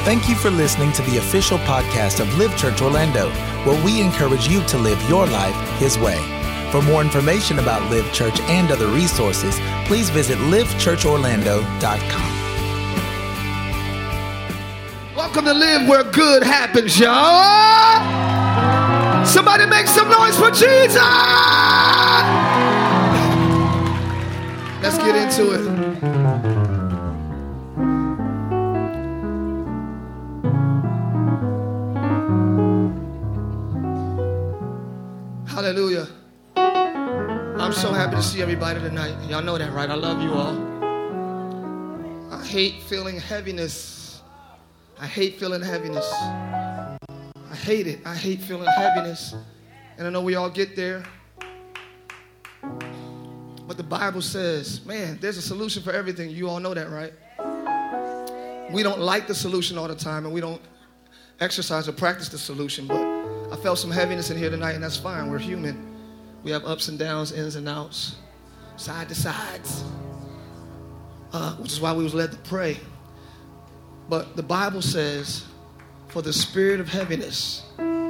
Thank you for listening to the official podcast of Live Church Orlando, where we encourage you to live your life His way. For more information about Live Church and other resources, please visit livechurchorlando.com. Welcome to Live Where Good Happens, y'all. Somebody make some noise for Jesus. Let's get into it. Hallelujah. I'm so happy to see everybody tonight. Y'all know that, right? I love you all. I hate feeling heaviness. I hate feeling heaviness. I hate it. I hate feeling heaviness. And I know we all get there. But the Bible says, man, there's a solution for everything. You all know that, right? We don't like the solution all the time, and we don't exercise or practice the solution. But I felt some heaviness in here tonight, and that's fine. We're human. We have ups and downs, ins and outs, side to sides, which is why we was led to pray. But the Bible says, for the spirit of heaviness,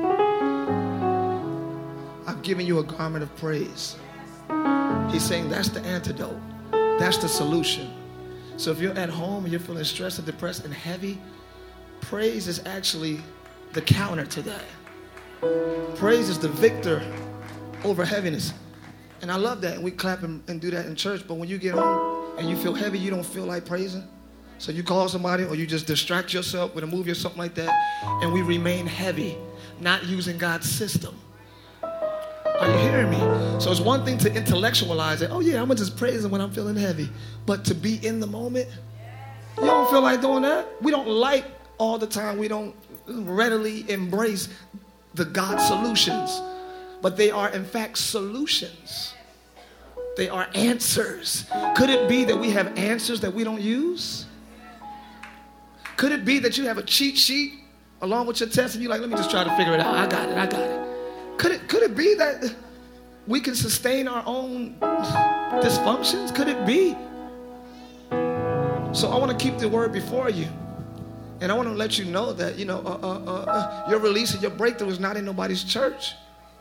I've given you a garment of praise. He's saying that's the antidote. That's the solution. So if you're at home and you're feeling stressed and depressed and heavy, praise is actually the counter to that. Praise is the victor over heaviness. And I love that. And we clap and do that in church. But when you get home and you feel heavy, you don't feel like praising. So you call somebody or you just distract yourself with a movie or something like that. And we remain heavy, not using God's system. Are you hearing me? So it's one thing to intellectualize it. Oh yeah, I'm going to just praise Him when I'm feeling heavy. But to be in the moment, you don't feel like doing that. We don't like all the time. We don't readily embrace the God solutions. But they are, in fact, solutions. They are answers. Could it be that we have answers that we don't use? Could it be that you have a cheat sheet along with your test and you're like, let me just try to figure it out. I got it. Could it be that we can sustain our own dysfunctions? Could it be? So I want to keep the word before you. And I want to let you know that, your release and your breakthrough is not in nobody's church.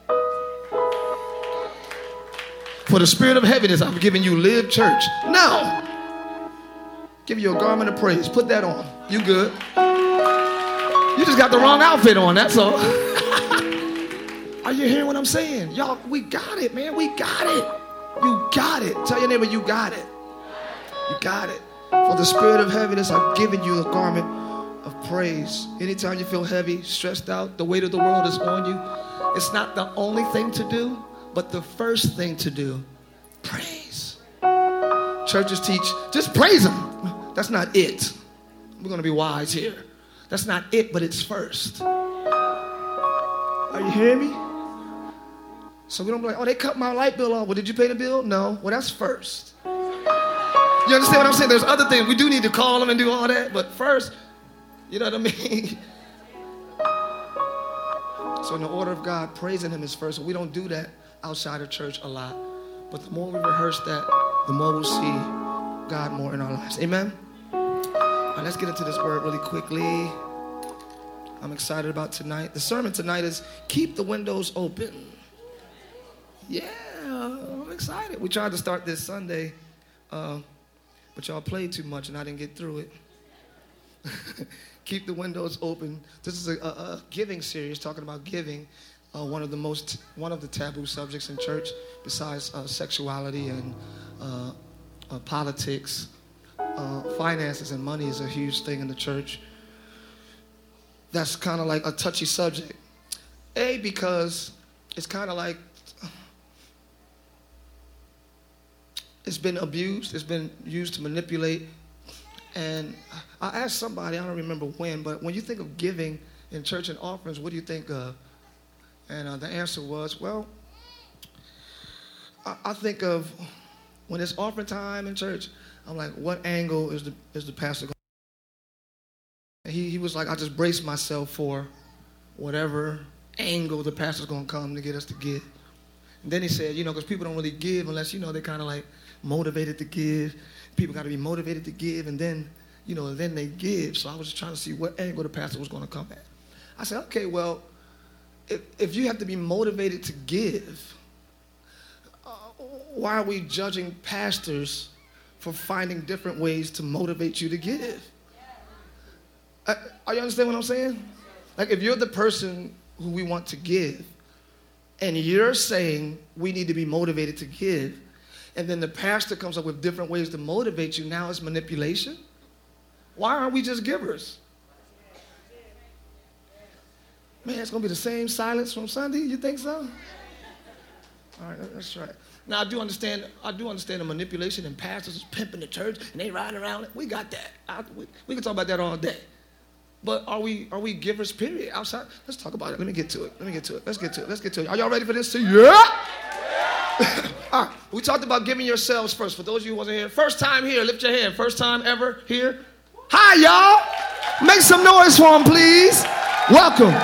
For the spirit of heaviness, I'm giving you Live Church. Now, give you a garment of praise. Put that on. You good. You just got the wrong outfit on, that's all. Are you hearing what I'm saying? Y'all, we got it, man. We got it. You got it. Tell your neighbor, you got it. You got it. For the spirit of heaviness, I've given you a garment of praise. Anytime you feel heavy, stressed out, the weight of the world is on you. It's not the only thing to do, but the first thing to do. Praise. Churches teach, just praise Him. That's not it. We're going to be wise here. That's not it, but it's first. Are you hearing me? So we don't be like, oh, they cut my light bill off. Well, did you pay the bill? No. Well, that's first. You understand what I'm saying? There's other things. We do need to call them and do all that. But first, you know what I mean? So in the order of God, praising Him is first. We don't do that outside of church a lot. But the more we rehearse that, the more we'll see God more in our lives. Amen? All right, let's get into this word really quickly. I'm excited about tonight. The sermon tonight is keep the windows open. Yeah, I'm excited. We tried to start this Sunday, but y'all played too much and I didn't get through it. Keep the windows open. This is a giving series talking about giving, one of the taboo subjects in church besides sexuality and politics. Finances and money is a huge thing in the church. That's kind of like a touchy subject. Because it's kind of like it's been abused. It's been used to manipulate. And I asked somebody, I don't remember when, but when you think of giving in church and offerings, what do you think of? And the answer was, well, I think of when it's offering time in church, I'm like, what angle is the pastor going to? He was like, I just brace myself for whatever angle the pastor's going to come to get us to give. And then he said, because people don't really give unless, they're kind of like motivated to give. People got to be motivated to give, and then and then they give. So I was just trying to see what angle the pastor was going to come at. I said, okay, well, if you have to be motivated to give, why are we judging pastors for finding different ways to motivate you to give? Are you understand what I'm saying? Like, if you're the person who we want to give, and you're saying we need to be motivated to give, and then the pastor comes up with different ways to motivate you, now it's manipulation? Why aren't we just givers? Man, it's going to be the same silence from Sunday? You think so? All right, let's try it. Now, I do understand the manipulation, and pastors is pimping the church, and they riding around it. We got that. We can talk about that all day. But are we givers, period, outside? Let's talk about it. Let me get to it. Let's get to it. Are y'all ready for this? Yeah! All right, we talked about giving yourselves first. For those of you who wasn't here, first time here, lift your hand. First time ever here. Hi, y'all. Make some noise for them, please. Welcome.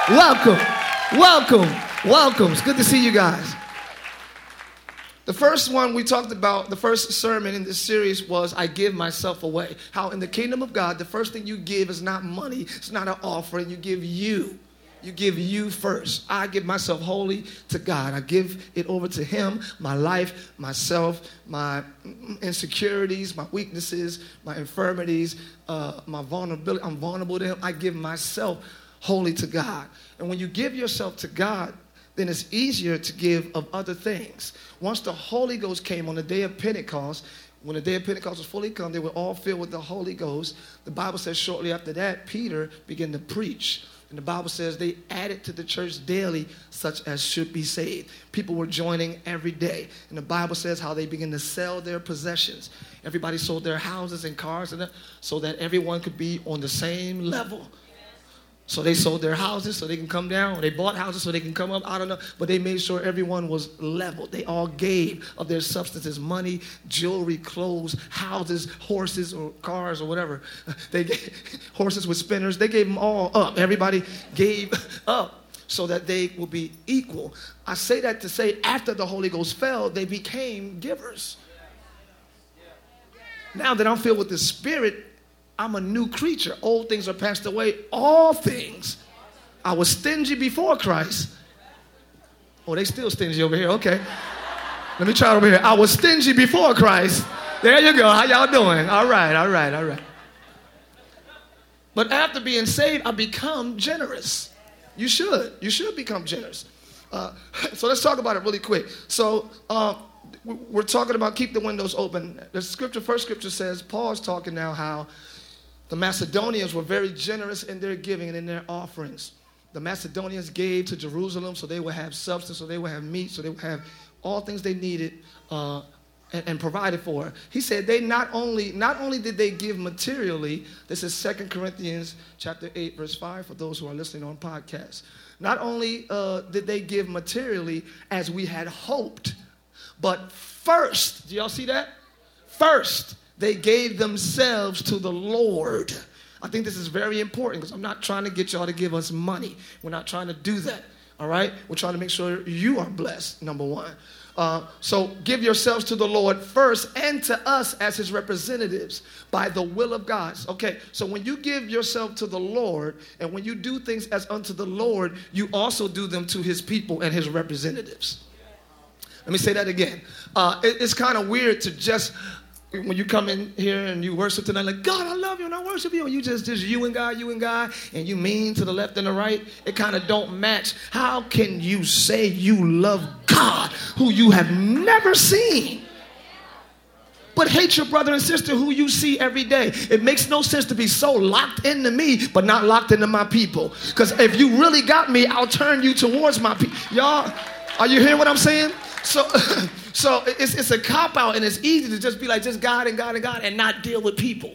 It's good to see you guys. The first one we talked about, the first sermon in this series was I give myself away. How in the kingdom of God, the first thing you give is not money. It's not an offering. You give you. You give you first. I give myself wholly to God. I give it over to him, my life, myself, my insecurities, my weaknesses, my infirmities, my vulnerability. I'm vulnerable to him. I give myself wholly to God. And when you give yourself to God, then it's easier to give of other things. Once the Holy Ghost came on the day of Pentecost, when the day of Pentecost was fully come, they were all filled with the Holy Ghost. The Bible says shortly after that, Peter began to preach. And the Bible says they added to the church daily such as should be saved. People were joining every day. And the Bible says how they began to sell their possessions. Everybody sold their houses and cars so that everyone could be on the same level. So they sold their houses so they can come down, or they bought houses so they can come up, I don't know. But they made sure everyone was level. They all gave of their substances, money, jewelry, clothes, houses, horses, or cars, or whatever. They gave horses with spinners. They gave them all up. Everybody gave up so that they will be equal. I say that to say after the Holy Ghost fell, they became givers. Now that I'm filled with the Spirit, I'm a new creature. Old things are passed away. All things. I was stingy before Christ. Oh, they still stingy over here. Okay. Let me try it over here. I was stingy before Christ. There you go. How y'all doing? All right. But after being saved, I become generous. You should become generous. So let's talk about it really quick. So we're talking about keep the windows open. The first scripture says, Paul's talking now how the Macedonians were very generous in their giving and in their offerings. The Macedonians gave to Jerusalem so they would have substance, so they would have meat, so they would have all things they needed and provided for. He said they not only did they give materially, this is 2 Corinthians chapter 8, verse 5, for those who are listening on podcasts. Not only did they give materially as we had hoped, but first, do y'all see that? First, they gave themselves to the Lord. I think this is very important because I'm not trying to get y'all to give us money. We're not trying to do that, all right? We're trying to make sure you are blessed, number one. So give yourselves to the Lord first and to us as his representatives by the will of God. Okay, so when you give yourself to the Lord and when you do things as unto the Lord, you also do them to his people and his representatives. Let me say that again. It's kind of weird to just... When you come in here and you worship tonight, like, God, I love you and I worship you, and you just you and God, and you mean to the left and the right, it kind of don't match. How can you say you love God who you have never seen, but hate your brother and sister who you see every day? It makes no sense to be so locked into me, but not locked into my people. Because if you really got me, I'll turn you towards my people. Y'all, are you hearing what I'm saying? So it's a cop-out, and it's easy to just be like, just God and God and God, and not deal with people.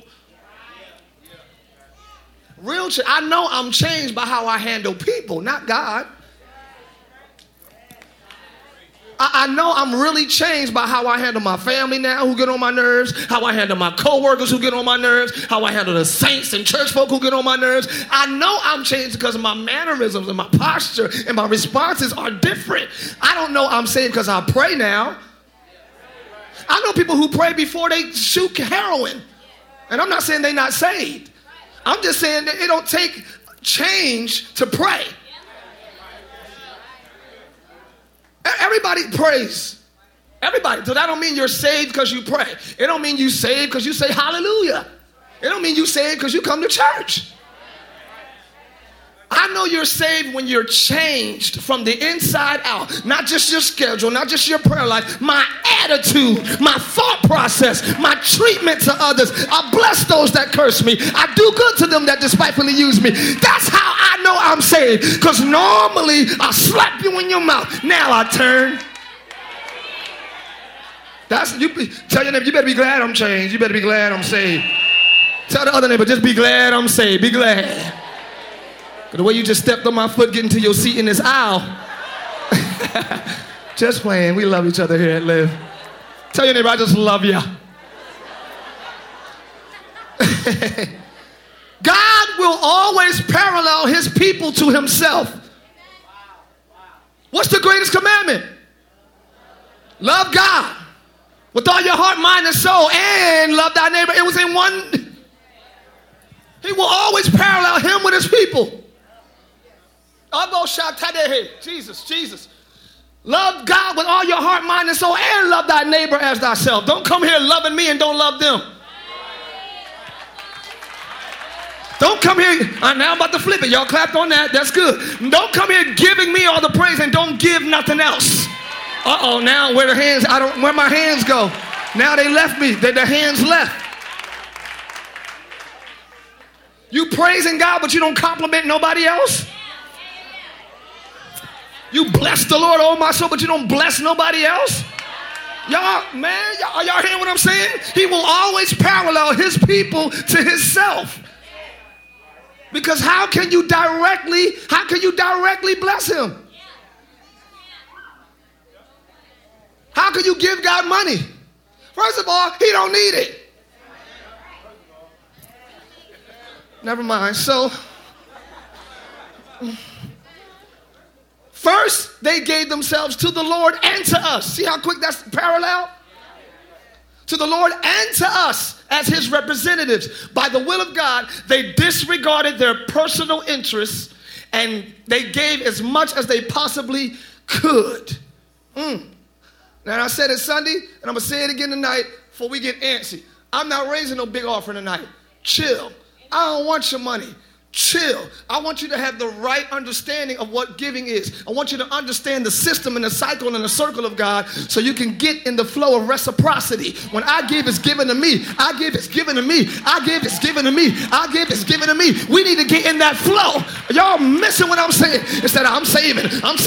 I know I'm changed by how I handle people, not God. I know I'm really changed by how I handle my family now who get on my nerves, how I handle my co-workers who get on my nerves, how I handle the saints and church folk who get on my nerves. I know I'm changed because of my mannerisms and my posture and my responses are different. I don't know I'm saved because I pray now. I know people who pray before they shoot heroin. And I'm not saying they're not saved. I'm just saying that it don't take change to pray. Everybody prays. Everybody. So that don't mean you're saved because you pray. It don't mean you saved because you say hallelujah. It don't mean you saved because you come to church. I know you're saved when you're changed from the inside out. Not just your schedule, not just your prayer life. My attitude, my thought process, my treatment to others. I bless those that curse me. I do good to them that despitefully use me. That's how I know I'm saved. Because normally I slap you in your mouth. Now I turn. Tell your neighbor, you better be glad I'm changed. You better be glad I'm saved. Tell the other neighbor, just be glad I'm saved. Be glad. The way you just stepped on my foot getting to your seat in this aisle. Just playing. We love each other here at Live. Tell your neighbor, I just love you. God will always parallel his people to himself. What's the greatest commandment? Love God with all your heart, mind, and soul, and love thy neighbor. It was in one. He will always parallel him with his people. Jesus. Love God with all your heart, mind, and soul, and love thy neighbor as thyself. Don't come here loving me and don't love them. Don't come here. Now I'm about to flip it. Y'all clapped on that. That's good. Don't come here giving me all the praise and don't give nothing else. Uh-oh, now where my hands go? Now they left me. The hands left. You praising God, but you don't compliment nobody else? You bless the Lord, oh my soul, but you don't bless nobody else? Y'all, man, are y'all hearing what I'm saying? He will always parallel his people to himself. Because how can you directly bless him? How can you give God money? First of all, he don't need it. Never mind. So, first, they gave themselves to the Lord and to us. See how quick that's parallel? To the Lord and to us as his representatives. By the will of God, they disregarded their personal interests and they gave as much as they possibly could. Now, I said it Sunday, and I'm going to say it again tonight before we get antsy. I'm not raising no big offering tonight. Chill. I don't want your money. Chill. I want you to have the right understanding of what giving is. I want you to understand the system and the cycle and the circle of God so you can get in the flow of reciprocity. When I give, it's given to me. I give, it's given to me. I give, it's given to me. I give, it's given to me. We need to get in that flow. Y'all missing what I'm saying. Instead of I'm saving,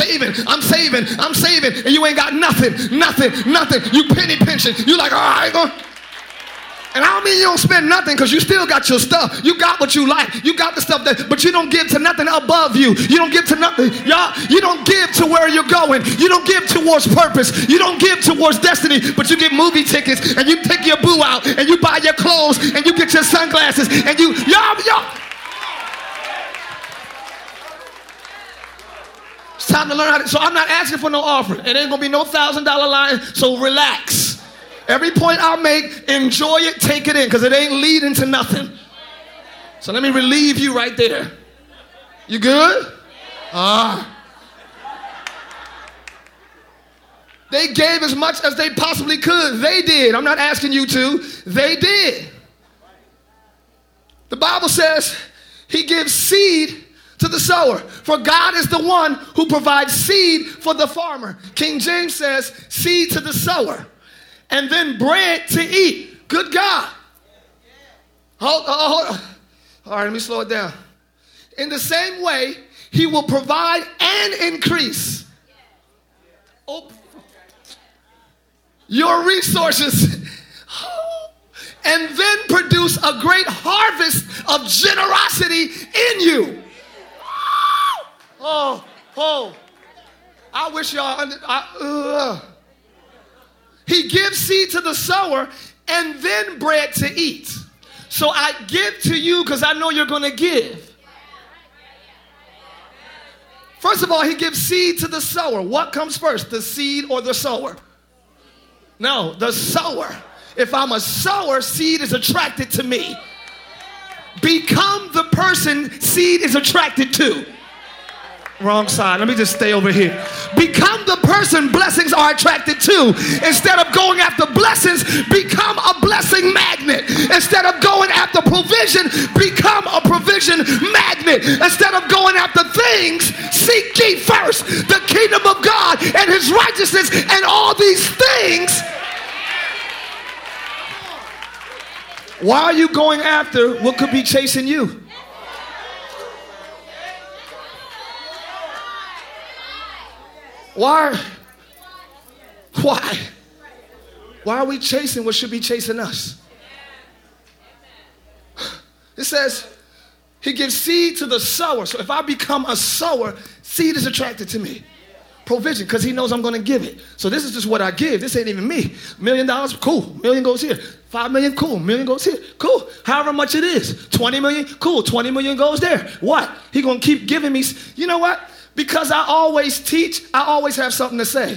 and you ain't got nothing. You penny pinching. You like, all right, go. And I don't mean you don't spend nothing because you still got your stuff. You got what you like. You got the stuff but you don't give to nothing above you. You don't give to nothing. Y'all, you don't give to where you're going. You don't give towards purpose. You don't give towards destiny, but you get movie tickets and you take your boo out and you buy your clothes and you get your sunglasses and y'all. It's time to learn how to, so I'm not asking for no offering. It ain't going to be no $1,000 line, so relax. Every point I make, enjoy it, take it in, because it ain't leading to nothing. So let me relieve you right there. You good? They gave as much as they possibly could. They did. I'm not asking you to. They did. The Bible says he gives seed to the sower. For God is the one who provides seed for the farmer. King James says seed to the sower. And then bread to eat. Good God. Hold on. All right, let me slow it down. In the same way, he will provide and increase your resources and then produce a great harvest of generosity in you. I wish y'all... He gives seed to the sower and then bread to eat. So I give to you because I know you're going to give. First of all, he gives seed to the sower. What comes first, the seed or the sower? No, the sower. If I'm a sower, seed is attracted to me. Become the person seed is attracted to. Wrong side. Let me just stay over here. Become the person blessings are attracted to. Instead of going after blessings, become a blessing magnet. Instead of going after provision, become a provision magnet. Instead of going after things, seek ye first the kingdom of God and his righteousness, and all these things. Why are you going after what could be chasing you? Why are we chasing what should be chasing us? It says he gives seed to the sower. So if I become a sower, seed is attracted to me. Provision, because he knows I'm going to give it. So this is just what I give. This ain't even me. $1 million, cool. $1 million goes here. 5 million, cool. $1 million goes here, cool. However much it is. 20 million, cool. 20 million goes there. What? He going to keep giving me. You know what? Because I always teach, I always have something to say.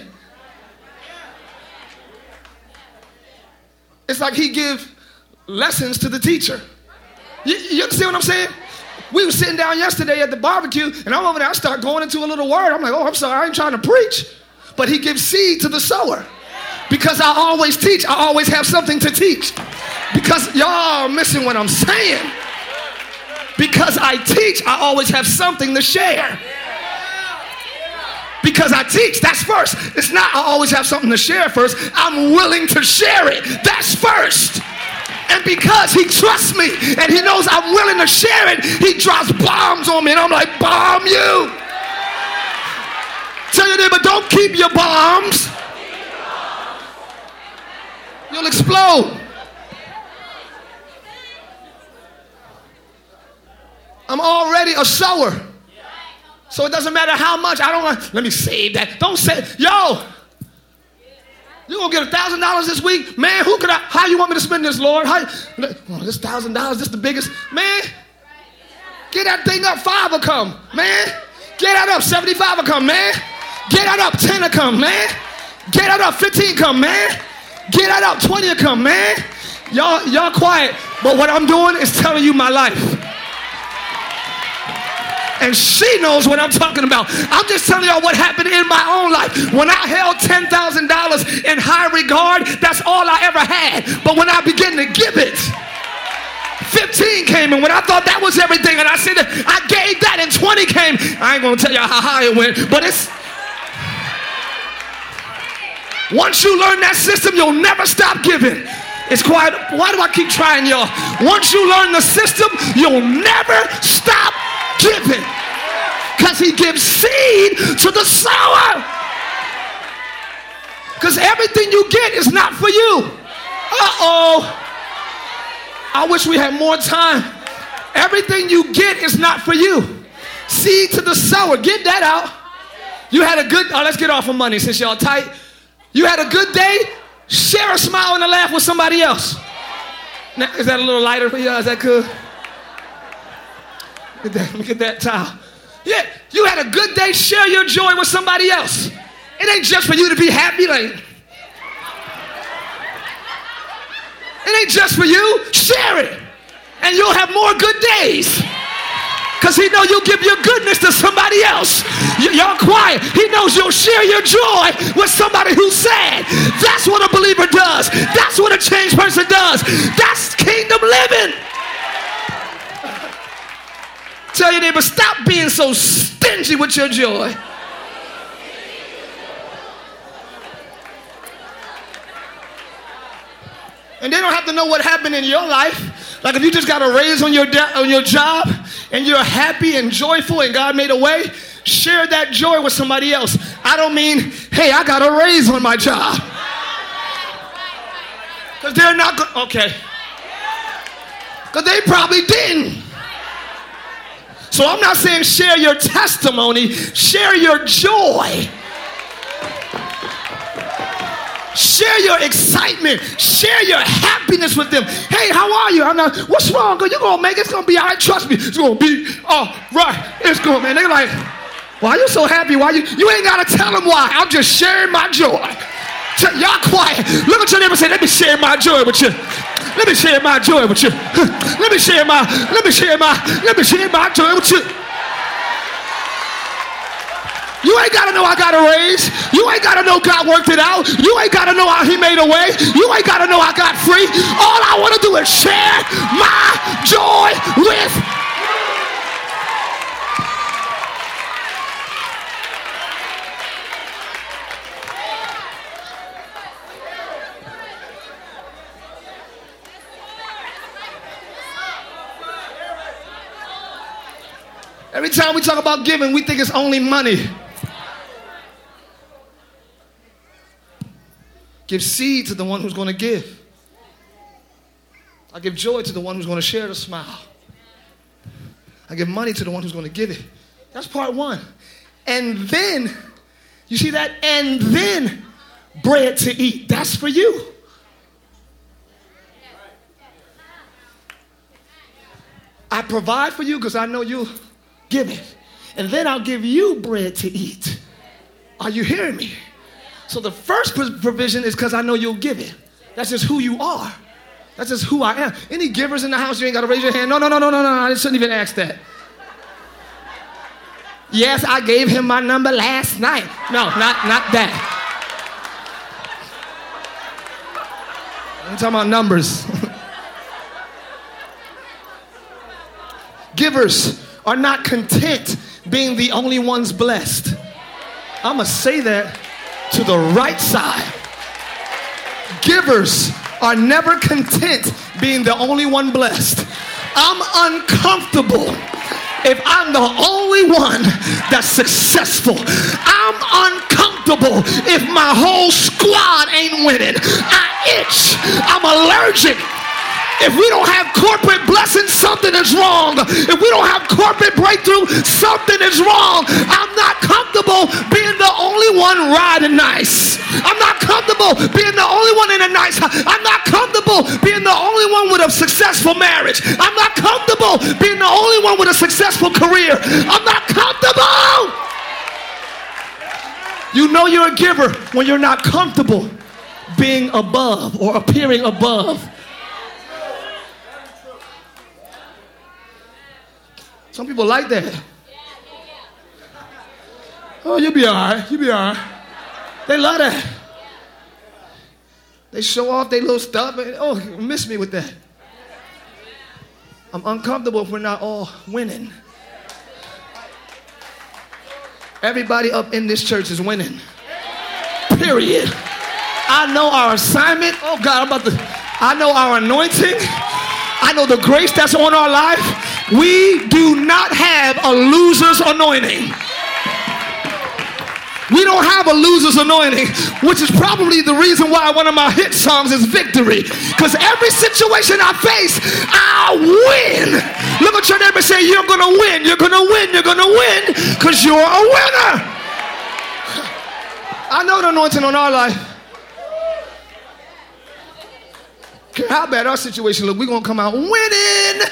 It's like he give lessons to the teacher. You understand what I'm saying? We were sitting down yesterday at the barbecue, and I'm over there, I start going into a little word. I'm like, oh, I'm sorry, I ain't trying to preach. But he gives seed to the sower. Because I always teach, I always have something to teach. Because y'all are missing what I'm saying. Because I teach, I always have something to share. Because I teach, that's first. It's not I always have something to share first. I'm willing to share it. That's first. And because he trusts me and he knows I'm willing to share it, he drops bombs on me. And I'm like, bomb you. Tell your neighbor, don't keep your bombs. You'll explode. I'm already a sower. So it doesn't matter how much. I don't want, let me save that. Don't say, yo, you gonna get $1,000 this week? Man, how you want me to spend this, Lord? This $1,000, this the biggest. Man, get that thing up, 5 will come, man. Get that up, 75 will come, man. Get that up, 10 will come, man. Get that up, 15 come, man. Get that up, 20 will come, man. Y'all quiet, but what I'm doing is telling you my life. And she knows what I'm talking about. I'm just telling y'all what happened in my own life. When I held $10,000 in high regard, that's all I ever had. But when I began to give it, 15 came, and when I thought that was everything, and I said that I gave that, and 20 came. I ain't gonna tell y'all how high it went, but it's. Once you learn that system, you'll never stop giving. It's quiet. Why do I keep trying, y'all? Once you learn the system, you'll never stop giving, because he gives seed to the sower. Because everything you get is not for you. I wish we had more time. Everything you get is not for you. Seed to the sower. Get that out. You had a good, let's get off of money since y'all tight. You had a good day. Share a smile and a laugh with somebody else. Now, is that a little lighter for y'all? Is that good? Let me get that towel. Yeah, you had a good day. Share your joy with somebody else. It ain't just for you to be happy. Like, it ain't just for you. Share it. And you'll have more good days. Because he knows you'll give your goodness to somebody else. Y'all quiet. He knows you'll share your joy with somebody who's sad. That's what a believer does. That's what a changed person does. That's kingdom living. Tell your neighbor, stop being so stingy with your joy. And they don't have to know what happened in your life. Like if you just got a raise on your job and you're happy and joyful and God made a way, share that joy with somebody else. I don't mean, hey, I got a raise on my job. Because they're not going, okay. Because they probably didn't. So I'm not saying share your testimony, share your joy. Share your excitement. Share your happiness with them. Hey, how are you? I'm not, what's wrong? You're going to make it. It's going to be all right. Trust me. It's going to be all right. It's going, man. They're like, why are you so happy? Why you ain't got to tell them why. I'm just sharing my joy. Y'all quiet. Look at your neighbor and say, let me share my joy with you. Let me share my joy with you. Let me share my joy with you. You ain't got to know I got a raise. You ain't got to know God worked it out. You ain't got to know how he made a way. You ain't got to know I got free. All I want to do is share my joy with you. Every time we talk about giving, we think it's only money. Give seed to the one who's going to give. I give joy to the one who's going to share the smile. I give money to the one who's going to give it. That's part one. And then, you see that? And then, bread to eat. That's for you. I provide for you because I know you'll give it. And then I'll give you bread to eat. Are you hearing me? So the first provision is because I know you'll give it. That's just who you are. That's just who I am. Any givers in the house, you ain't got to raise your hand. No. I shouldn't even ask that. Yes, I gave him my number last night. No, not that. I'm talking about numbers. Givers are not content being the only ones blessed. I'm going to say that to the right side. Givers are never content being the only one blessed. I'm uncomfortable if I'm the only one that's successful. I'm uncomfortable if my whole squad ain't winning. I itch. I'm allergic. If we don't have corporate blessing, something is wrong. If we don't have corporate breakthrough, something is wrong. I'm not comfortable being the only one riding nice. I'm not comfortable being the only one in a nice house. I'm not comfortable being the only one with a successful marriage. I'm not comfortable being the only one with a successful career. I'm not comfortable. You know you're a giver when you're not comfortable being above or appearing above. Some people like that. Oh, you'll be all right. You'll be all right. They love that. They show off their little stuff. And, oh, you miss me with that. I'm uncomfortable if we're not all winning. Everybody up in this church is winning. Period. I know our assignment. Oh, God, I know our anointing. I know the grace that's on our life. We do not have a loser's anointing. We don't have a loser's anointing, which is probably the reason why one of my hit songs is Victory. Because every situation I face, I win. Look at your neighbor and say, you're going to win, you're going to win, you're going to win, because you're a winner. I know the anointing on our life. How bad our situation look, we're going to come out winning.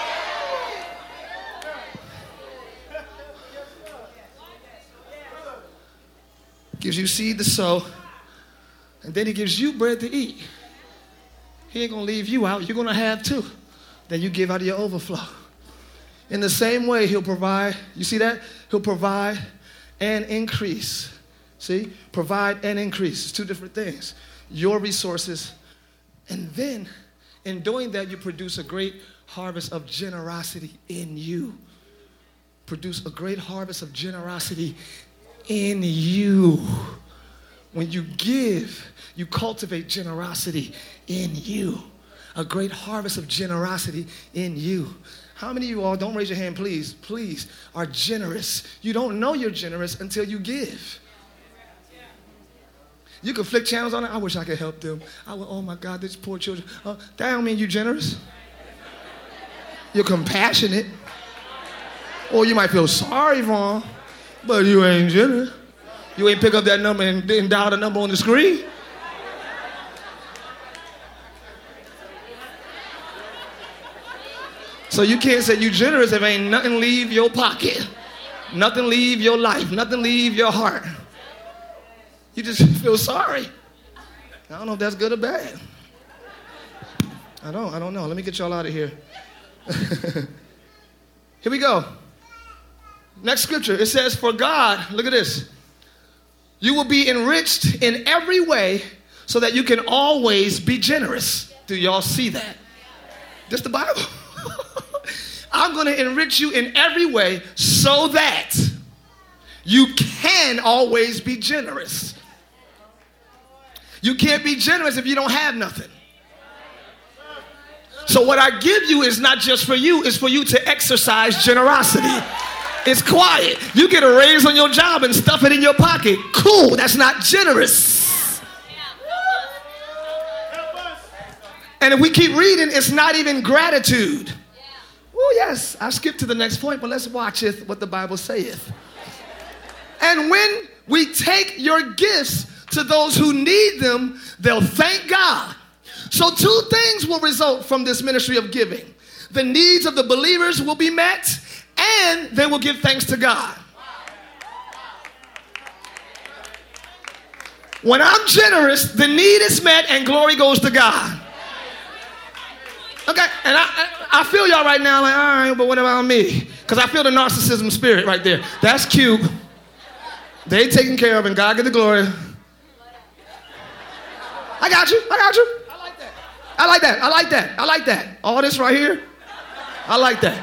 Gives you seed to sow, and then he gives you bread to eat. He ain't going to leave you out. You're going to have too. Then you give out of your overflow. In the same way, he'll provide. You see that? He'll provide and increase. See? Provide and increase. It's two different things. Your resources. And then, in doing that, you produce a great harvest of generosity in you. Produce a great harvest of generosity in you. When you give, you cultivate generosity in you. A great harvest of generosity in you. How many of you all, don't raise your hand, please, are generous? You don't know you're generous until you give. You can flick channels on it. I wish I could help them. Oh my God, these poor children. That don't mean you're generous. You're compassionate. Or you might feel sorry for them, but you ain't generous. You ain't pick up that number and didn't dial the number on the screen. So you can't say you generous if ain't nothing leave your pocket. Nothing leave your life. Nothing leave your heart. You just feel sorry. I don't know if that's good or bad. I don't know. Let me get y'all out of here. Here we go. Next scripture. It says, for God, look at this. You will be enriched in every way so that you can always be generous. Do y'all see that? This the Bible. I'm going to enrich you in every way so that you can always be generous. You can't be generous if you don't have nothing. So what I give you is not just for you, it's for you to exercise generosity. It's quiet. You get a raise on your job and stuff it in your pocket. Cool, that's not generous. And if we keep reading, it's not even gratitude. Oh yes, I skipped to the next point, but let's watch it, what the Bible saith. And when we take your gifts to those who need them, they'll thank God. So two things will result from this ministry of giving. The needs of the believers will be met, and they will give thanks to God. When I'm generous, the need is met, and glory goes to God. Okay, and I feel y'all right now like, all right, but what about me? Because I feel the narcissism spirit right there. That's cute. They taken care of, and God get the glory. I got you. I like that. All this right here, I like that.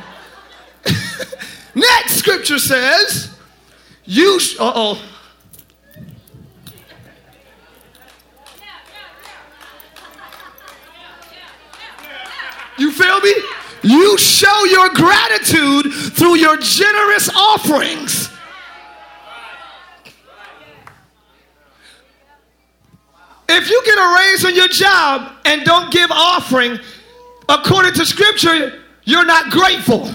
Next scripture says, you feel me? You show your gratitude through your generous offerings. If you get a raise on your job and don't give offering, according to scripture, you're not grateful.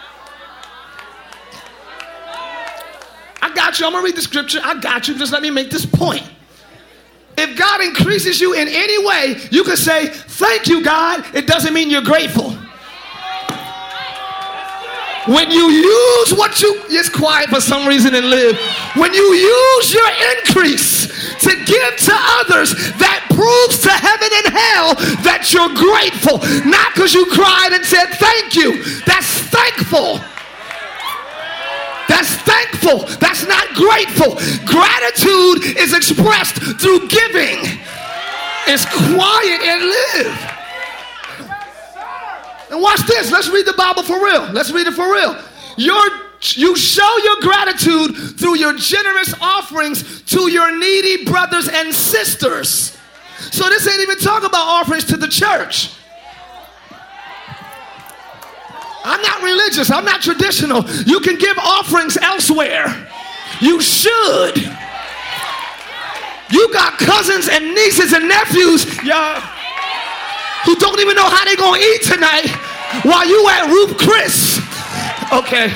I got you. I'm going to read the scripture. I got you. Just let me make this point. If God increases you in any way, you can say, thank you, God. It doesn't mean you're grateful. When you use it's quiet for some reason and live. When you use your increase to give to others, that proves to heaven and hell that you're grateful. Not because you cried and said thank you. That's thankful. That's thankful. That's not grateful. Gratitude is expressed through giving. It's quiet and live. And watch this. Let's read the Bible for real. Let's read it for real. You show your gratitude through your generous offerings to your needy brothers and sisters. So this ain't even talking about offerings to the church. I'm not religious. I'm not traditional. You can give offerings elsewhere. You should. You got cousins and nieces and nephews, y'all, who don't even know how they're going to eat tonight while you at Ruth Chris. Okay.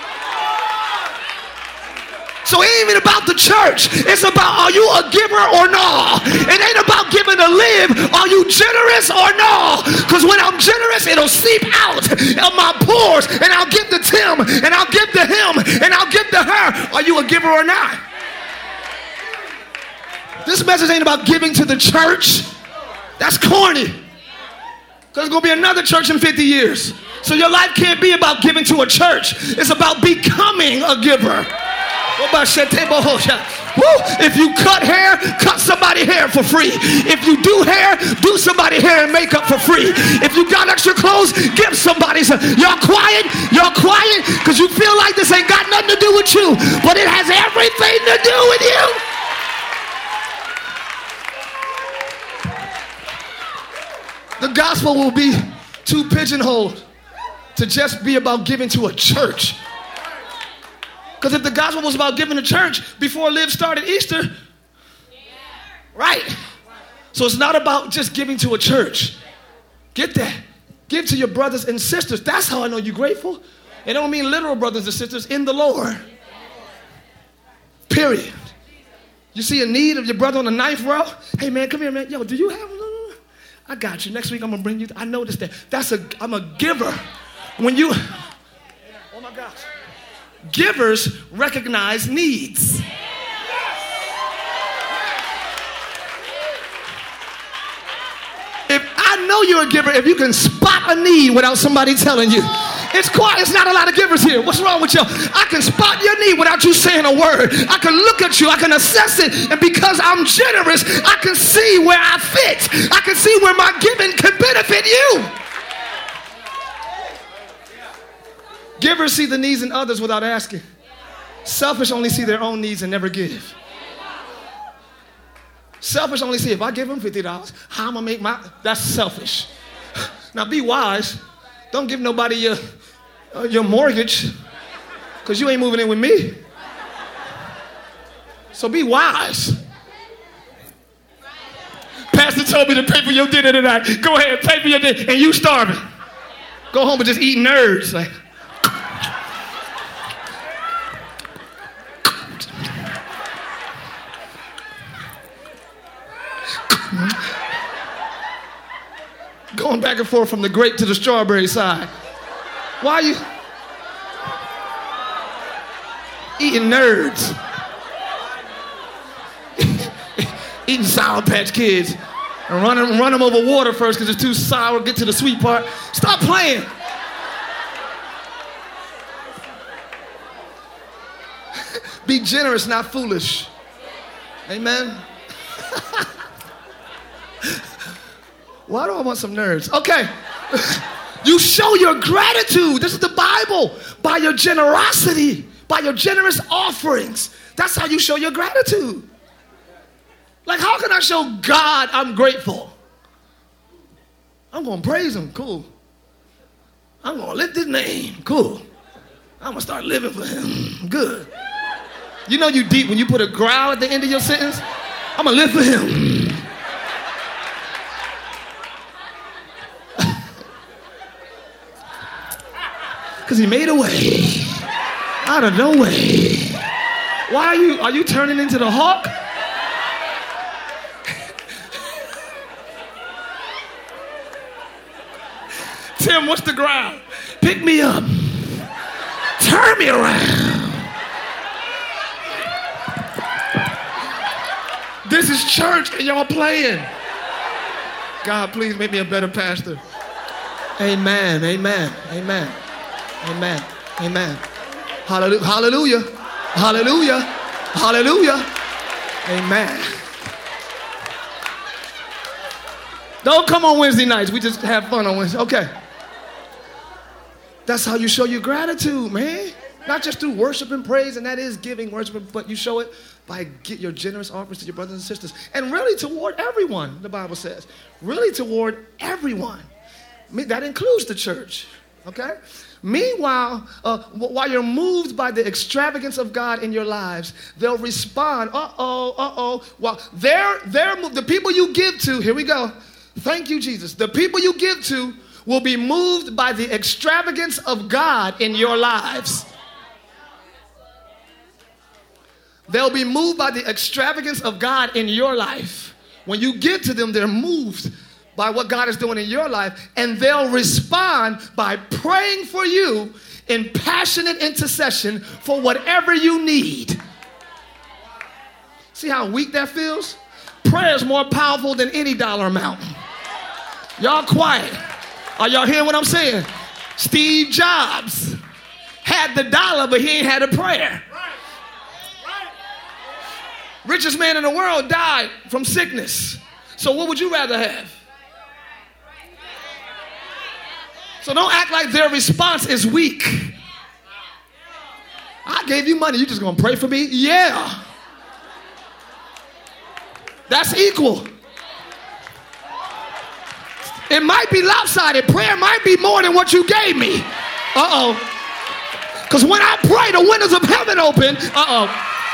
So it ain't even about the church. It's about, are you a giver or no? It ain't about giving to live. Are you generous or no? Because when I'm generous, it'll seep out of my pores, and I'll give to Tim, and I'll give to him, and I'll give to her. Are you a giver or not? This message ain't about giving to the church. That's corny. Because there's going to be another church in 50 years. So your life can't be about giving to a church. It's about becoming a giver. If you cut hair, cut somebody's hair for free. If you do hair, do somebody's hair and makeup for free. If you got extra clothes, give somebody some. Y'all quiet because you feel like this ain't got nothing to do with you, but it has everything to do with you. The gospel will be too pigeonholed to just be about giving to a church. Because if the gospel was about giving to church before Liv started Easter, right? So it's not about just giving to a church. Get that. Give to your brothers and sisters. That's how I know you're grateful. It don't mean literal brothers and sisters in the Lord. Period. You see a need of your brother on the ninth row? Hey man, come here, man. Yo, do you have? I got you. Next week I'm gonna bring you. I noticed that. I'm a giver. When you, oh my gosh. Givers recognize needs. know you're a giver if you can spot a need without somebody telling you. It's quiet. It's not a lot of givers here. What's wrong with y'all? I can spot your need without you saying a word. I can look at you. I can assess it. And because I'm generous, I can see where I fit. I can see where my giving can benefit you. Givers see the needs in others without asking. Selfish only see their own needs and never give. Selfish only see, if I give them $50, how am I make my... That's selfish. Now be wise. Don't give nobody your mortgage, because you ain't moving in with me. So be wise. Pastor told me to pay for your dinner tonight. Go ahead, pay for your dinner. And you starving. Go home and just eat nerds. Like, going back and forth from the grape to the strawberry side. Why are you eating nerds? Eating Sour Patch Kids and run them over water first because it's too sour. Get to the sweet part. Stop playing. Be generous, not foolish. Amen. Why do I want some nerds? Okay. You show your gratitude. This is the Bible. By your generosity, by your generous offerings. That's how you show your gratitude. Like, how can I show God I'm grateful? I'm going to praise him. Cool. I'm going to lift his name. Cool. I'm going to start living for him. Good. You know you deep when you put a growl at the end of your sentence? I'm going to live for him. Because he made a way out of no way. Why are you turning into the hawk? Tim, what's the ground? Pick me up. Turn me around. This is church and y'all playing. God, please make me a better pastor. Amen, amen, amen. Amen. Amen. Hallelujah. Hallelujah. Hallelujah. Hallelujah. Amen. Don't come on Wednesday nights. We just have fun on Wednesday. Okay. That's how you show your gratitude, man. Not just through worship and praise, and that is giving worship, but you show it by get your generous offerings to your brothers and sisters. And really toward everyone, the Bible says. Really toward everyone. That includes the church. Okay? Meanwhile, while you're moved by the extravagance of God in your lives, they'll respond, Well, the people you give to, here we go. Thank you, Jesus. The people you give to will be moved by the extravagance of God in your lives. They'll be moved by the extravagance of God in your life. When you give to them, they're moved by what God is doing in your life, and they'll respond by praying for you in passionate intercession for whatever you need. See how weak that feels? Prayer is more powerful than any dollar amount. Y'all quiet. Are y'all hearing what I'm saying? Steve Jobs had the dollar, but he ain't had a prayer. Richest man in the world died from sickness. So what would you rather have? So don't act like their response is weak. I gave you money. You just going to pray for me? Yeah. That's equal. It might be lopsided. Prayer might be more than what you gave me. Uh-oh. Because when I pray, the windows of heaven open. Uh-oh.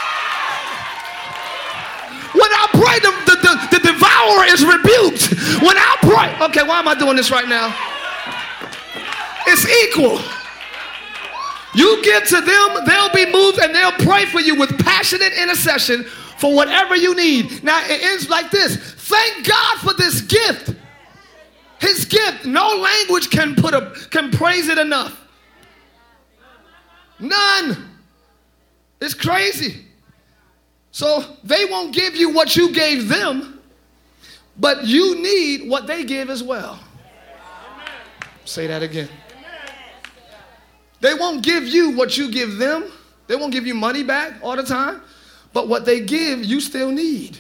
When I pray, the devourer is rebuked. When I pray. Okay, why am I doing this right now? It's equal. You give to them, they'll be moved and they'll pray for you with passionate intercession for whatever you need. Now, it ends like this. Thank God for this gift. His gift. No language can praise it enough. None. It's crazy. So they won't give you what you gave them, but you need what they give as well. Say that again. They won't give you what you give them. They won't give you money back all the time. But what they give, you still need.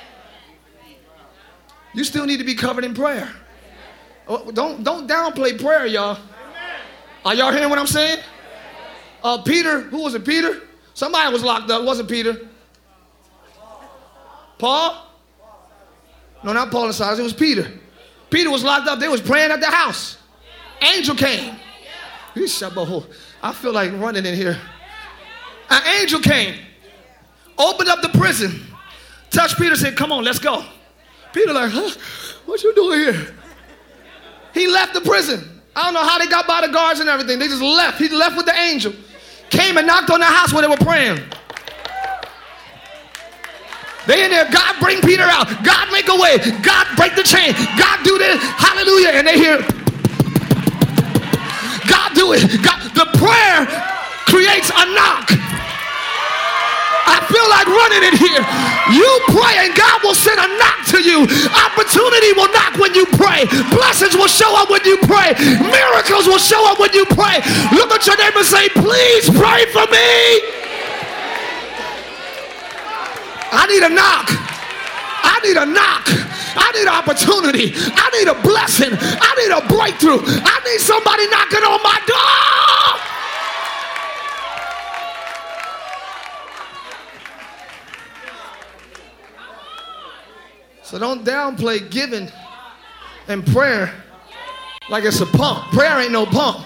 You still need to be covered in prayer. Don't downplay prayer, y'all. Are y'all hearing what I'm saying? Peter, who was it, Peter? Somebody was locked up. It wasn't Peter. Paul? No, not Paul and Silas. It was Peter. Peter was locked up. They was praying at the house. Angel came. I feel like running in here. An angel came. Opened up the prison. Touched Peter, said, come on, let's go. Peter like, huh? What you doing here? He left the prison. I don't know how they got by the guards and everything. They just left. He left with the angel. Came and knocked on the house where they were praying. They in there, God bring Peter out. God make a way. God break the chain. God do this. Hallelujah. And they hear, God do it. God, the prayer creates a knock. I feel like running in here. You pray and God will send a knock to you. Opportunity will knock when you pray. Blessings will show up when you pray. Miracles will show up when you pray. Look at your neighbor and say, please pray for me. I need a knock. I need a knock. I need an opportunity. I need a blessing. I need a breakthrough. I need somebody knocking on my door. So don't downplay giving and prayer like it's a pump. Prayer ain't no pump.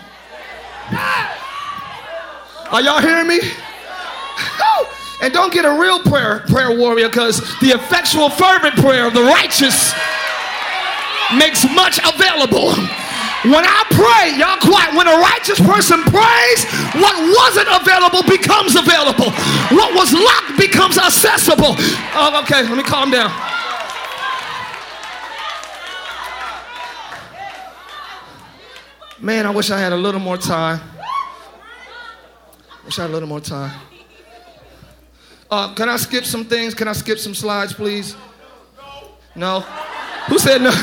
Are y'all hearing me? And don't get a real prayer warrior, because the effectual fervent prayer of the righteous makes much available. When I pray, y'all quiet, when a righteous person prays, what wasn't available becomes available. What was locked becomes accessible. Oh, okay, let me calm down. Man, I wish I had a little more time. Wish I had a little more time. Can I skip some things? Can I skip some slides, please? No? Who said no?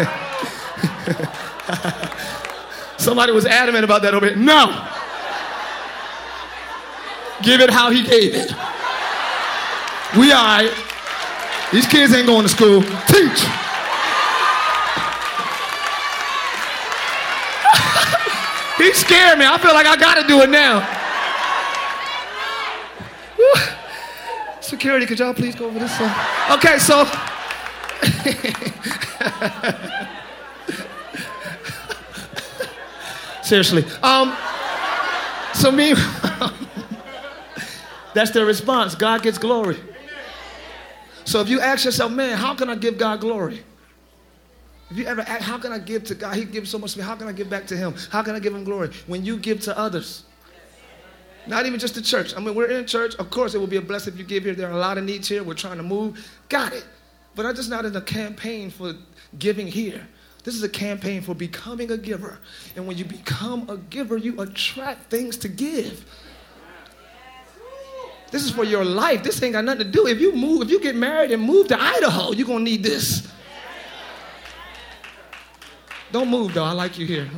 Somebody was adamant about that over here. No. Give it how he gave it. We all right. These kids ain't going to school. Teach. He scared me. I feel like I got to do it now. Security, could y'all please go over this side? Okay, so. Seriously. So me, that's their response. God gets glory. So if you ask yourself, man, how can I give God glory? If you ever ask, how can I give to God? He gives so much to me. How can I give back to him? How can I give him glory? When you give to others. Not even just the church. I mean, we're in church. Of course, it will be a blessing if you give here. There are a lot of needs here. We're trying to move. Got it. But I'm just not in a campaign for giving here. This is a campaign for becoming a giver. And when you become a giver, you attract things to give. This is for your life. This ain't got nothing to do. If you move, if you get married and move to Idaho, you're going to need this. Don't move, though. I like you here.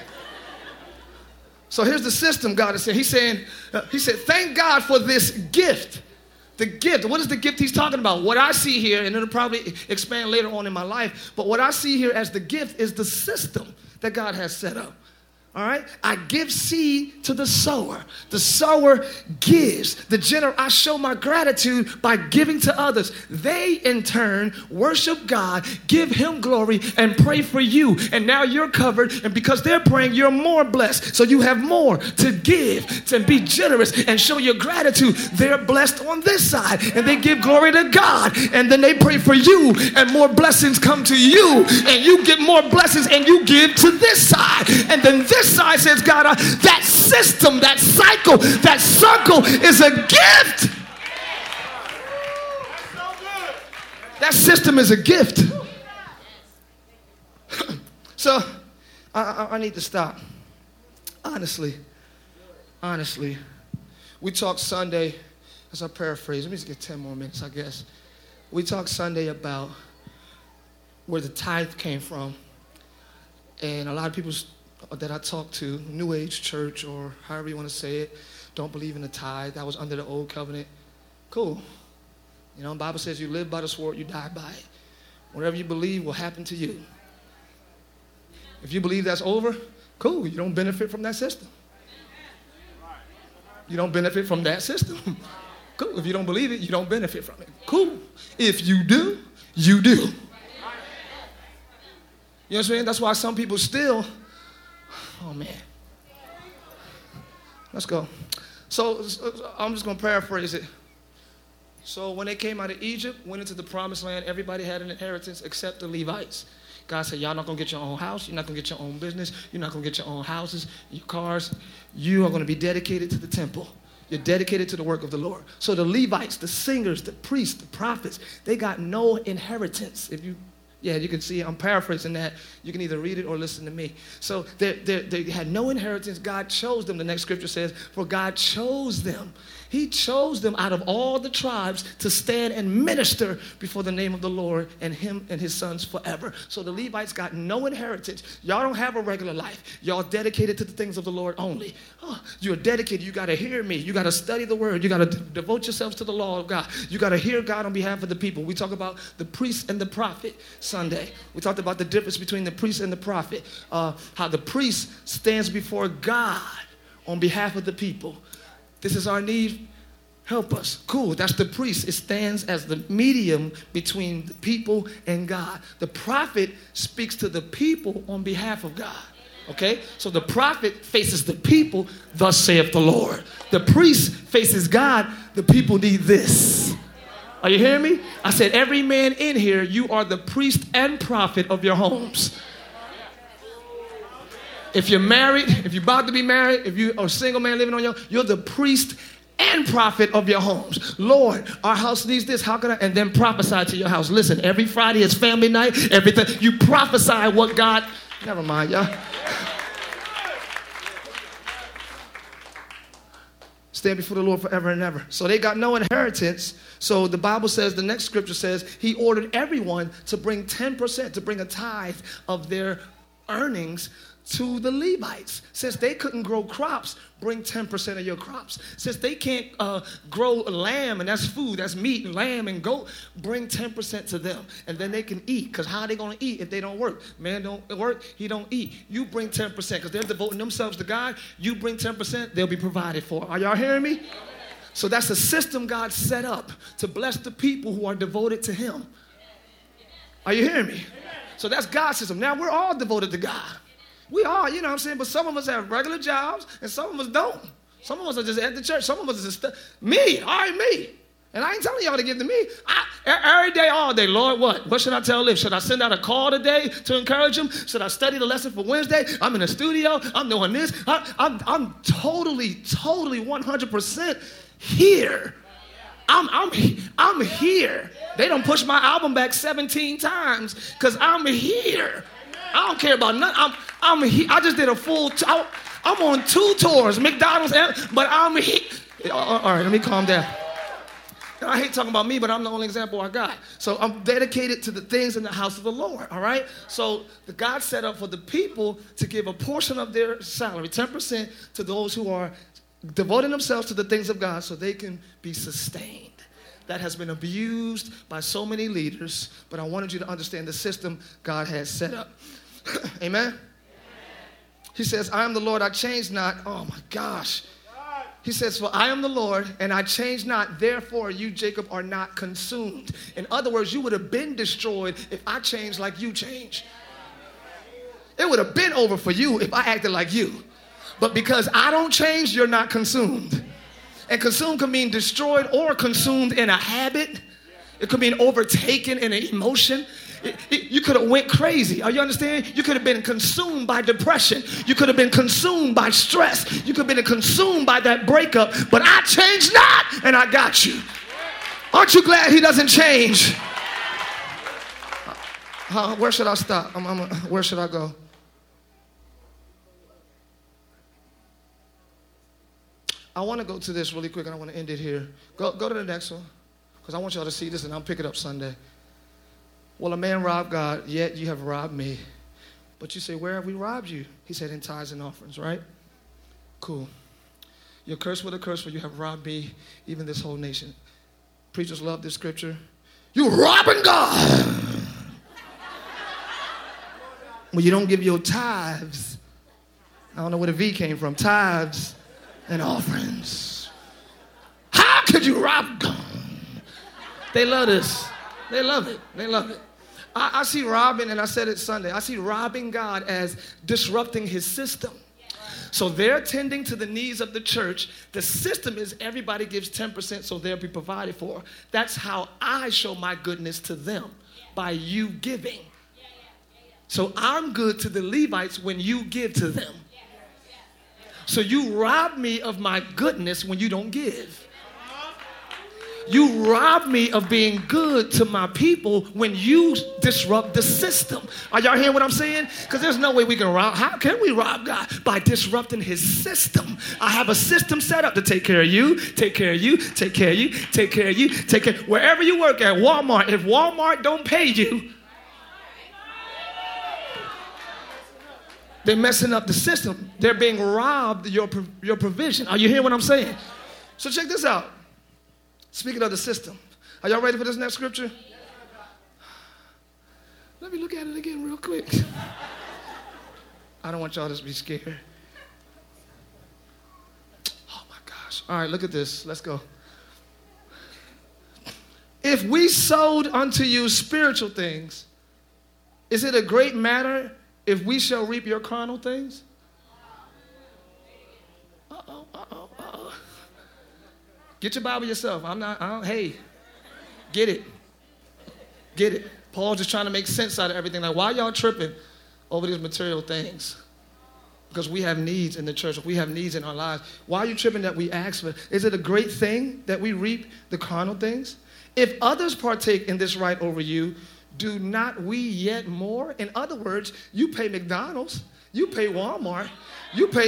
So here's the system God is saying. He said, thank God for this gift. The gift. What is the gift he's talking about? What I see here, and it'll probably expand later on in my life, but what I see here as the gift is the system that God has set up. All right? I give seed to the sower. The sower gives. I show my gratitude by giving to others. They, in turn, worship God, give him glory, and pray for you. And now you're covered, and because they're praying, you're more blessed. So you have more to give, to be generous, and show your gratitude. They're blessed on this side, and they give glory to God. And then they pray for you, and more blessings come to you, and you get more blessings, and you give to this side. And then this side says, God, that system, that cycle, that circle is a gift. That system is a gift. So I need to stop. Honestly, we talked Sunday, as I paraphrase, let me just get 10 more minutes, I guess. We talked Sunday about where the tithe came from. And a lot of people that I talk to, New Age church or however you want to say it, don't believe in the tithe. That was under the old covenant. Cool. You know, the Bible says you live by the sword, you die by it. Whatever you believe will happen to you. If you believe that's over, cool. You don't benefit from that system. You don't benefit from that system. Cool. If you don't believe it, you don't benefit from it. Cool. If you do, you do. You know what I'm saying? That's why some people still, oh man. Let's go. So I'm just going to paraphrase it. So when they came out of Egypt, went into the promised land, everybody had an inheritance except the Levites. God said, y'all not going to get your own house. You're not going to get your own business. You're not going to get your own houses, your cars. You are going to be dedicated to the temple. You're dedicated to the work of the Lord. So the Levites, the singers, the priests, the prophets, they got no inheritance. You can see, I'm paraphrasing that. You can either read it or listen to me. So they had no inheritance. God chose them. The next scripture says, for God chose them. He chose them out of all the tribes to stand and minister before the name of the Lord and him and his sons forever. So the Levites got no inheritance. Y'all don't have a regular life. Y'all dedicated to the things of the Lord only. You're dedicated. You got to hear me. You got to study the word. You got to devote yourselves to the law of God. You got to hear God on behalf of the people. We talk about the priest and the prophet Sunday. We talked about the difference between the priest and the prophet. How the priest stands before God on behalf of the people. This is our need. Help us. Cool. That's the priest. It stands as the medium between the people and God. The prophet speaks to the people on behalf of God. Okay? So the prophet faces the people, thus saith the Lord. The priest faces God. The people need this. Are you hearing me? I said, every man in here, you are the priest and prophet of your homes. If you're married, if you're about to be married, if you're a single man living on your own, you're the priest and prophet of your homes. Lord, our house needs this. How can I? And then prophesy to your house. Listen, every Friday is family night. Everything. You prophesy what God. Never mind, y'all. Stand before the Lord forever and ever. So they got no inheritance. So the Bible says, the next scripture says, he ordered everyone to bring 10%, to bring a tithe of their earnings to the Levites. Since they couldn't grow crops, bring 10% of your crops. Since they can't grow lamb, and that's food, that's meat, and lamb and goat, bring 10% to them. And then they can eat. Because how are they going to eat if they don't work? Man don't work, he don't eat. You bring 10% because they're devoting themselves to God. You bring 10%, they'll be provided for. Are y'all hearing me? So that's a system God set up to bless the people who are devoted to him. Are you hearing me? So that's God's system. Now we're all devoted to God. We are, you know what I'm saying? But some of us have regular jobs and some of us don't. Some of us are just at the church. Some of us are just, me. And I ain't telling y'all to give to me. Every day, all day, Lord, what? What should I tell Liv? Should I send out a call today to encourage him? Should I study the lesson for Wednesday? I'm in the studio. I'm doing this. I'm totally 100% here. I'm here. They done pushed my album back 17 times because I'm here. I don't care about nothing. I'm here. I just did a full. I'm on 2 tours, McDonald's, but I'm here. All right, let me calm down. I hate talking about me, but I'm the only example I got. So I'm dedicated to the things in the house of the Lord, all right? So the God set up for the people to give a portion of their salary, 10%, to those who are devoting themselves to the things of God so they can be sustained. That has been abused by so many leaders, but I wanted you to understand the system God has set up. Amen? He says, I am the Lord, I change not. Oh my gosh. He says, for I am the Lord, and I change not. Therefore, you, Jacob, are not consumed. In other words, you would have been destroyed if I changed like you change. It would have been over for you if I acted like you. But because I don't change, you're not consumed. And consumed can mean destroyed or consumed in a habit. It could mean overtaken in an emotion. You could have went crazy. Are you understand? You could have been consumed by depression. You could have been consumed by stress. You could have been consumed by that breakup. But I changed not, and I got you. Aren't you glad he doesn't change? Where should I stop? Where should I go? I want to go to this really quick, and I want to end it here. Go to the next one, because I want y'all to see this, and I'll pick it up Sunday. Well, a man robbed God, yet you have robbed me. But you say, where have we robbed you? He said, in tithes and offerings, right? Cool. You're cursed with a curse, for you have robbed me, even this whole nation. Preachers love this scripture. You're robbing God. When you don't give your tithes, I don't know where the V came from, tithes and offerings. How could you rob God? They love this. They love it. They love it. I see robbing, and I said it Sunday, I see robbing God as disrupting his system. So they're tending to the needs of the church. The system is everybody gives 10% so they'll be provided for. That's how I show my goodness to them, by you giving. So I'm good to the Levites when you give to them. So you rob me of my goodness when you don't give. You rob me of being good to my people when you disrupt the system. Are y'all hearing what I'm saying? Because there's no way we can rob. How can we rob God? By disrupting his system. I have a system set up to take care of you, take care of you, take care of you, take care of you, take care. Wherever you work at, Walmart, if Walmart don't pay you, they're messing up the system. They're being robbed your provision. Are you hearing what I'm saying? So check this out. Speaking of the system, are y'all ready for this next scripture? Let me look at it again real quick. I don't want y'all to be scared. Oh my gosh. All right, look at this. Let's go. If we sowed unto you spiritual things, is it a great matter if we shall reap your carnal things? Get your Bible yourself. Hey, get it. Get it. Paul's just trying to make sense out of everything. Like, why y'all tripping over these material things? Because we have needs in the church. We have needs in our lives. Why are you tripping that we ask for? Is it a great thing that we reap the carnal things? If others partake in this right over you, do not we yet more? In other words, you pay McDonald's, you pay Walmart, you pay...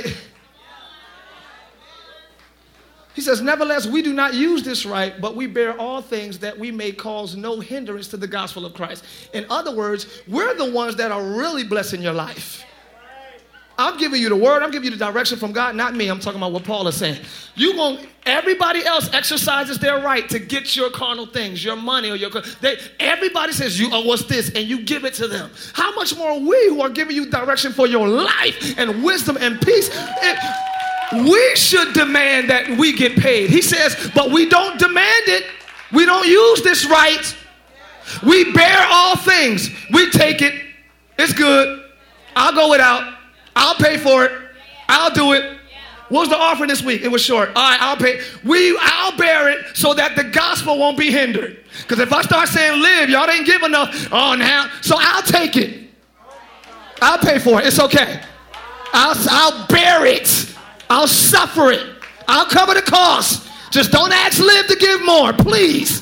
He says, nevertheless, we do not use this right, but we bear all things that we may cause no hindrance to the gospel of Christ. In other words, we're the ones that are really blessing your life. I'm giving you the word. I'm giving you the direction from God, not me. I'm talking about what Paul is saying. Everybody else exercises their right to get your carnal things, your money, or everybody says, you owe us this, and you give it to them. How much more we who are giving you direction for your life and wisdom and peace? We should demand that we get paid. He says, but we don't demand it. We don't use this right. We bear all things. We take it. It's good. I'll go without. I'll pay for it. I'll do it. What was the offering this week? It was short. All right, I'll pay. I'll bear it so that the gospel won't be hindered. Because if I start saying live, y'all didn't give enough. Oh, now. So I'll take it. I'll pay for it. It's okay. I'll bear it. I'll suffer it. I'll cover the cost. Just don't ask Liv to give more, please.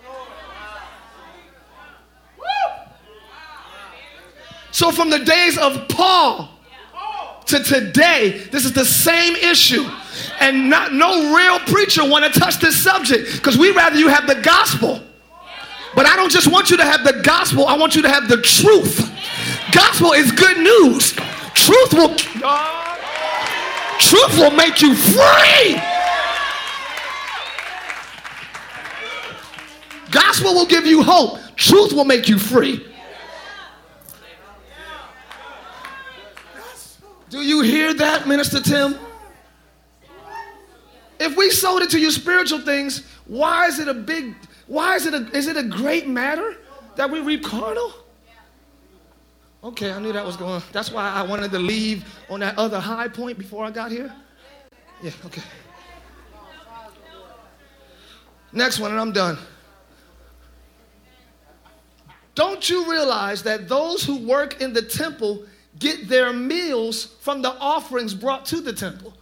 So from the days of Paul to today, this is the same issue. And no real preacher want to touch this subject because we'd rather you have the gospel. But I don't just want you to have the gospel. I want you to have the truth. Gospel is good news. Truth will make you free. Gospel will give you hope. Truth will make you free. Do you hear that, Minister Tim? If we sold it to you spiritual things, is it a great matter that we reap carnal? Okay, I knew that was going. That's why I wanted to leave on that other high point before I got here. Yeah, okay. Next one, and I'm done. Don't you realize that those who work in the temple get their meals from the offerings brought to the temple?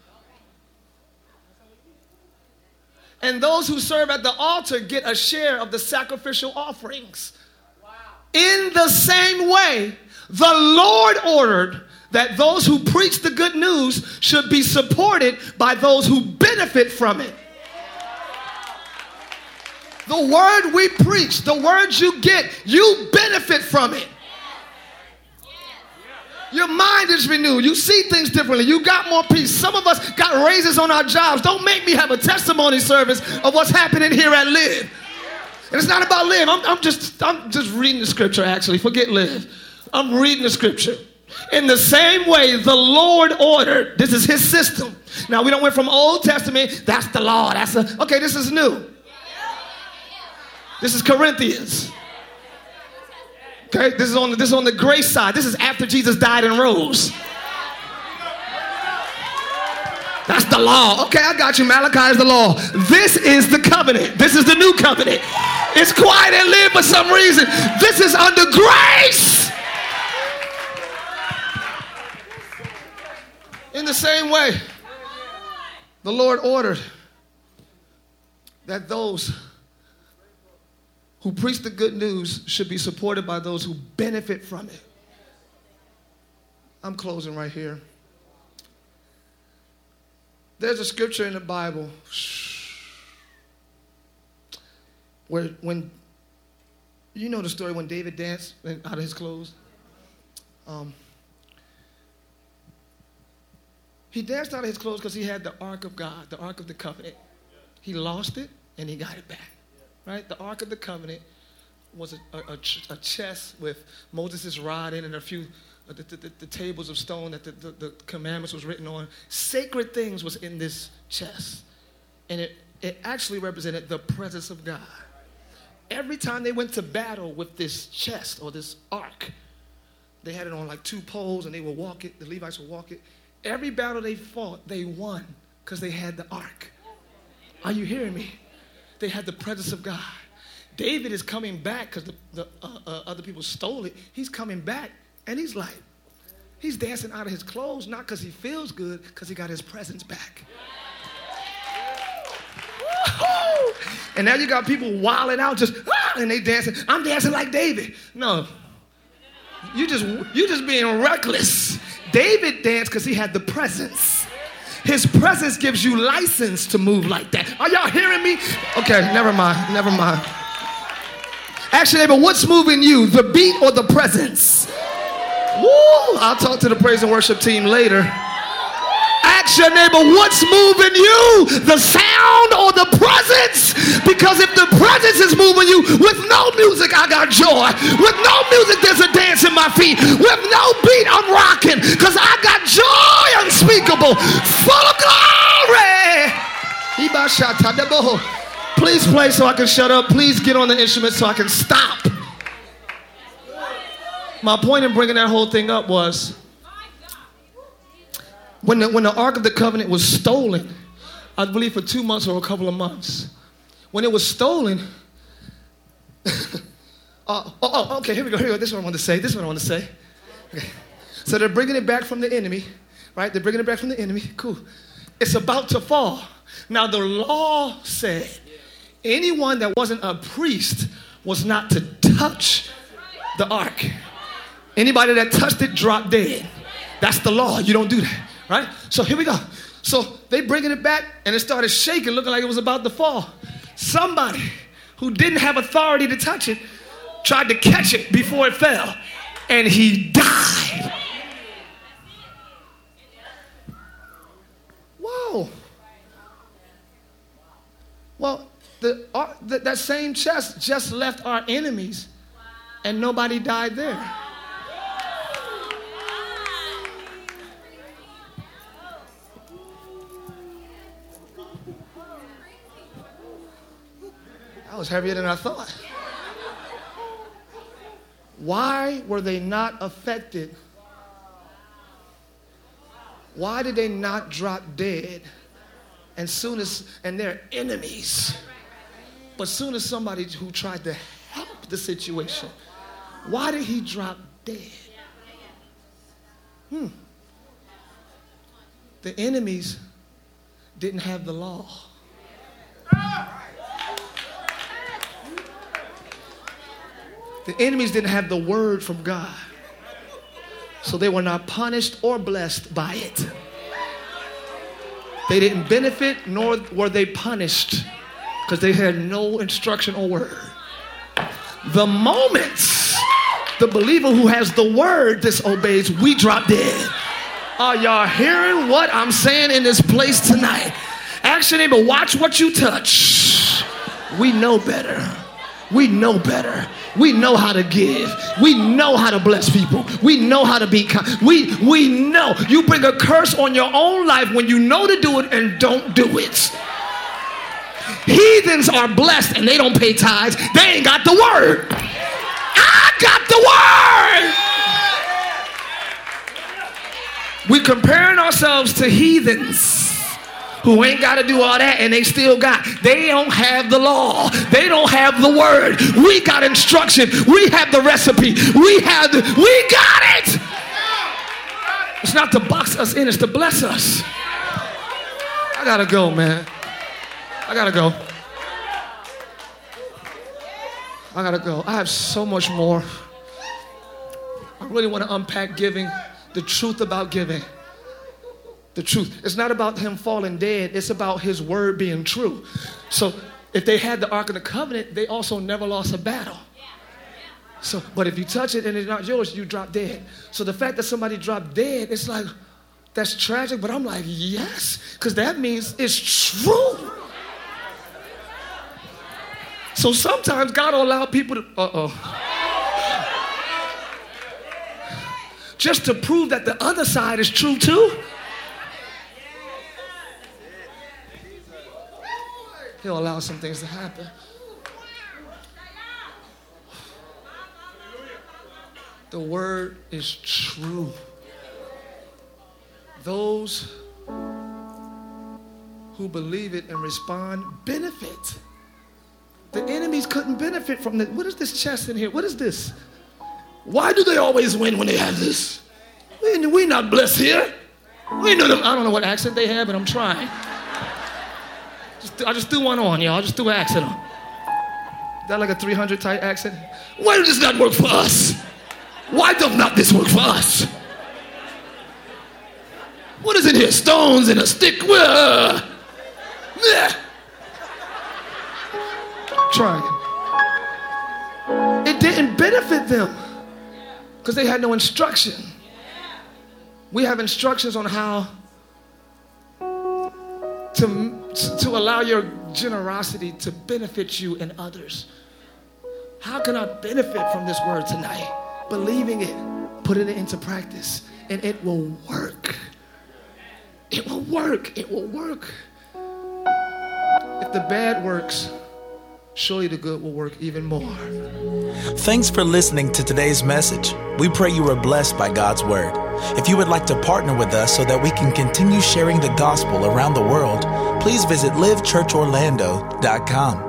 And those who serve at the altar get a share of the sacrificial offerings. Wow. In the same way, the Lord ordered that those who preach the good news should be supported by those who benefit from it. The word we preach, the words you get, you benefit from it. Your mind is renewed. You see things differently. You got more peace. Some of us got raises on our jobs. Don't make me have a testimony service of what's happening here at Live. And it's not about Live. I'm just reading the scripture, actually. Forget Live. I'm reading the scripture. In the same way, the Lord ordered. This is his system. Now, we don't went from Old Testament. That's the law. Okay, this is new. This is Corinthians. Okay, this is on the grace side. This is after Jesus died and rose. That's the law. Okay, I got you. Malachi is the law. This is the covenant. This is the new covenant. It's quiet and live for some reason. This is under grace. In the same way, the Lord ordered that those who preach the good news should be supported by those who benefit from it. I'm closing right here. There's a scripture in the Bible where when, you know the story when David danced out of his clothes? He danced out of his clothes because he had the Ark of God, the Ark of the Covenant. He lost it and he got it back. Right? The Ark of the Covenant was a chest with Moses' rod in and a few the tables of stone that the commandments was written on. Sacred things was in this chest. And it actually represented the presence of God. Every time they went to battle with this chest or this ark, they had it on like two poles and they would walk it. The Levites would walk it. Every battle they fought, they won because they had the ark. Are you hearing me? They had the presence of God. David is coming back because the other people stole it. He's coming back and he's dancing out of his clothes, not because he feels good, because he got his presence back. Woo-hoo! And now you got people wilding out and they dancing. I'm dancing like David. No. You just being reckless. David danced because he had the presence. His presence gives you license to move like that. Are y'all hearing me? Okay, never mind. Actually, neighbor, what's moving you? The beat or the presence? Woo! I'll talk to the praise and worship team later. Ask your neighbor, what's moving you? The sound or the presence? Because if the presence is moving you, with no music, I got joy. With no music, there's a dance in my feet. With no beat, I'm rocking. Because I got joy unspeakable, full of glory. Please play so I can shut up. Please get on the instrument so I can stop. My point in bringing that whole thing up was when the Ark of the Covenant was stolen, I believe for 2 months or a couple of months. When it was stolen, okay, here we go. This is what I want to say. Okay. So they're bringing it back from the enemy, right? They're bringing it back from the enemy. Cool. It's about to fall. Now the law said anyone that wasn't a priest was not to touch the ark. Anybody that touched it dropped dead. That's the law. You don't do that, right? So here we go. So they bringing it back and it started shaking, looking like it was about to fall. Somebody who didn't have authority to touch it tried to catch it before it fell, and he died. Whoa. Well, that same chest just left our enemies, and nobody died there. That was heavier than I thought. Why were they not affected? Why did they not drop dead? And they're enemies. But soon as somebody who tried to help the situation, why did he drop dead? The enemies didn't have the law. The enemies didn't have the word from God. So they were not punished or blessed by it. They didn't benefit, nor were they punished, because they had no instruction or word. The moments The believer who has the word disobeys, we drop dead. Are y'all hearing what I'm saying in this place tonight? Ask your neighbor, watch what you touch. We know better. We know better. We know how to give. We know how to bless people. We know how to be kind. We know. You bring a curse on your own life when you know to do it and don't do it. Heathens are blessed and they don't pay tithes. They ain't got the word. I got the word. We're comparing ourselves to heathens who ain't got to do all that and they still got. They don't have the law. They don't have the word. We got instruction. We have the recipe. We got it. It's not to box us in, it's to bless us. I got to go, man. I got to go. I have so much more. I really want to unpack giving, the truth about giving. The truth. It's not about him falling dead. It's about his word being true. So if they had the Ark of the Covenant, they also never lost a battle. So, but if you touch it and it's not yours, you drop dead. So the fact that somebody dropped dead, it's like, that's tragic. But I'm like, yes, because that means it's true. So sometimes God will allow people to, just to prove that the other side is true too. He'll allow some things to happen. The word is true. Those who believe it and respond benefit. The enemies couldn't benefit from this. What is this chest in here? What is this? Why do they always win when they have this? We're not blessed here. I don't know what accent they have, but I'm trying. I just threw one on, y'all. I just threw an accent on. Is that like a 300 type accent? Why does this not work for us? Why does not this work for us? What is in here? Stones and a stick? Trying. It didn't benefit them because they had no instruction. We have instructions on how to allow your generosity to benefit you and others. How can I benefit from this word tonight? Believing it, put it into practice, and it will work. It will work. It will work. If the bad works, surely the good will work even more. Thanks for listening to today's message. We pray you were blessed by God's word. If you would like to partner with us so that we can continue sharing the gospel around the world, please visit livechurchorlando.com.